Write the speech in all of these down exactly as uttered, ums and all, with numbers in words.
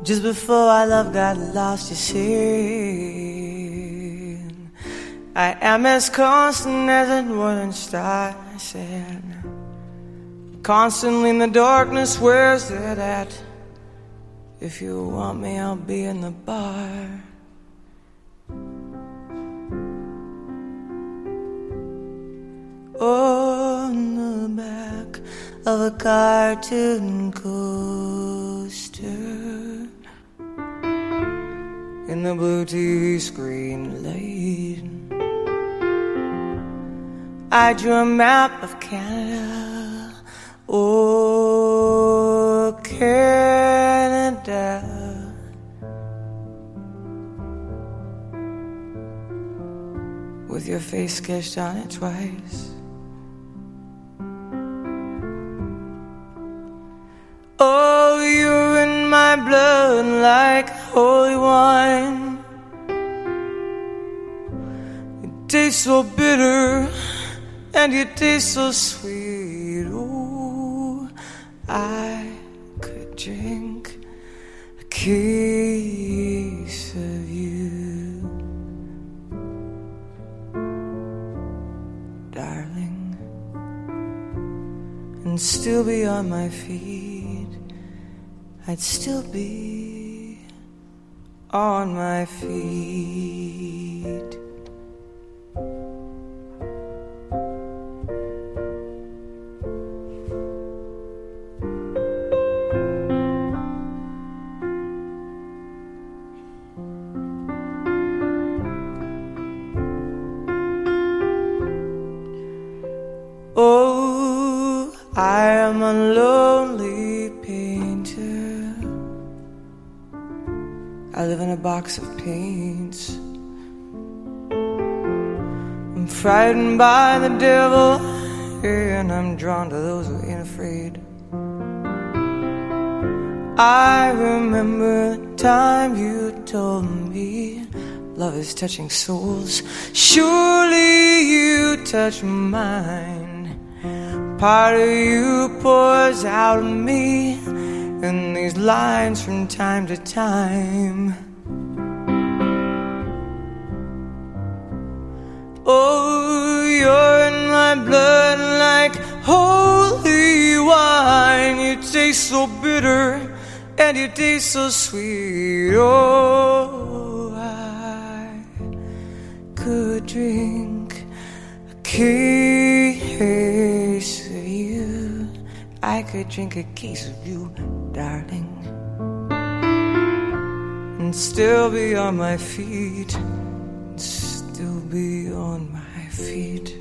Just before our love got lost, you see, I am as constant as a northern star, I said. Constantly in the darkness, where's that at? If you want me, I'll be in the bar. On the back of a cartoon coaster, in the blue T V screen light, I drew a map of Canada. Oh, Canada. With your face sketched on it twice. Oh, you're in my blood like holy wine. You taste so bitter and you taste so sweet. Oh, I could drink a case of you, darling, and still be on my feet. I'd still be on my feet. Oh, I am a lonely painter. I live in a box of paints. I'm frightened by the devil, and I'm drawn to those who ain't afraid. I remember the time you told me love is touching souls. Surely you touch mine. Part of you pours out of me in these lines from time to time. Oh, you're in my blood like holy wine. You taste so bitter and you taste so sweet. Oh, I could drink a case of you. I could drink a case of you, darling, and still be on my feet, and still be on my feet.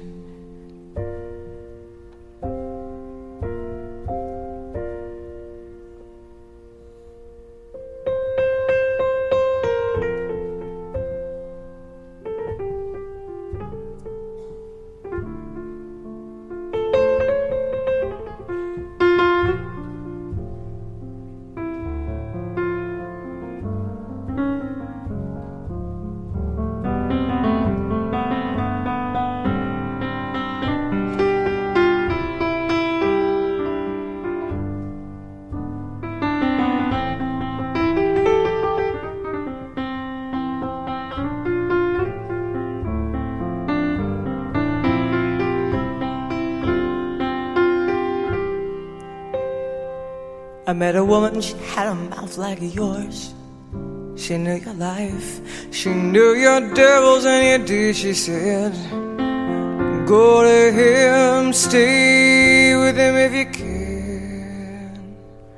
I met a woman, she had a mouth like yours. She knew your life, she knew your devils and your deeds. She said, go to him, stay with him if you can,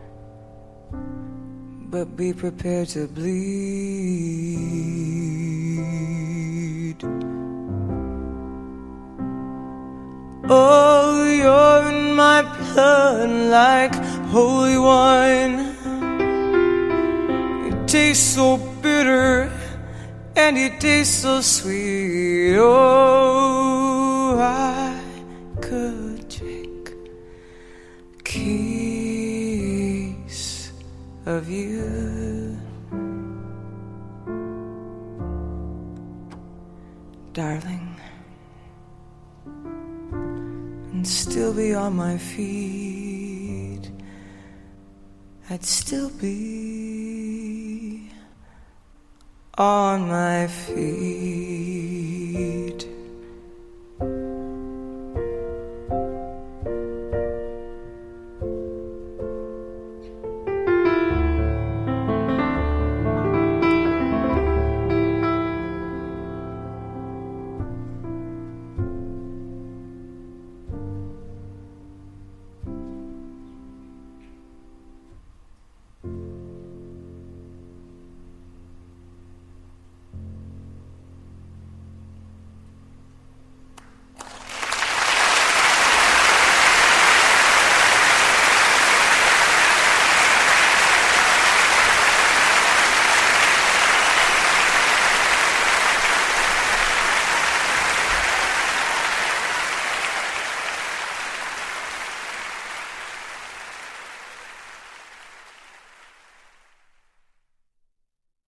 but be prepared to bleed. Oh, you're in my blood like holy wine. It tastes so bitter and it tastes so sweet. Oh, I could drink a case of you, darling, and still be on my feet. I'd still be on my feet.